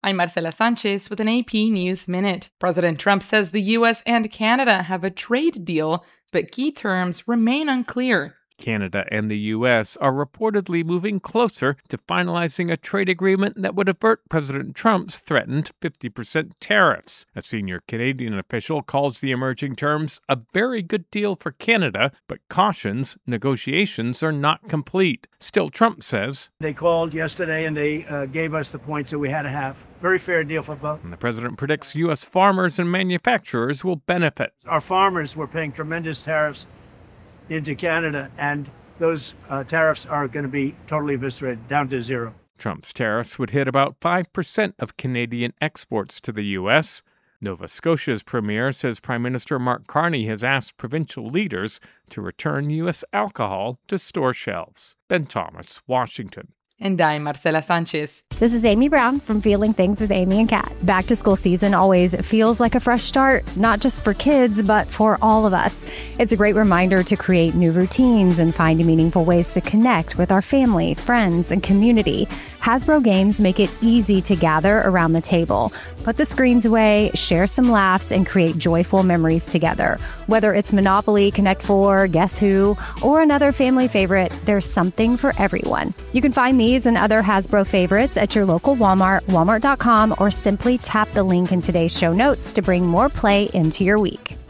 I'm Marcela Sanchez with an AP News Minute. President Trump says the U.S. and Canada have a trade deal, but key terms remain unclear. Canada and the U.S. are reportedly moving closer to finalizing a trade agreement that would avert President Trump's threatened 50% tariffs. A senior Canadian official calls the emerging terms a very good deal for Canada, but cautions negotiations are not complete. Still, Trump says, They called yesterday and they gave us the points that we had to have. Very fair deal for both. And the president predicts U.S. farmers and manufacturers will benefit. Our farmers were paying tremendous tariffs into Canada, and those tariffs are going to be totally eviscerated, down to zero. Trump's tariffs would hit about 5% of Canadian exports to the U.S. Nova Scotia's premier says Prime Minister Mark Carney has asked provincial leaders to return U.S. alcohol to store shelves. Ben Thomas, Washington. And I'm Marcela Sanchez. This is Amy Brown from Feeling Things with Amy and Kat. Back to school season always feels like a fresh start, not just for kids, but for all of us. It's a great reminder to create new routines and find meaningful ways to connect with our family, friends, and community. Hasbro games make it easy to gather around the table. Put the screens away, share some laughs, and create joyful memories together. Whether it's Monopoly, Connect 4, Guess Who, or another family favorite, there's something for everyone. You can find these and other Hasbro favorites at your local Walmart, walmart.com, or simply tap the link in today's show notes to bring more play into your week.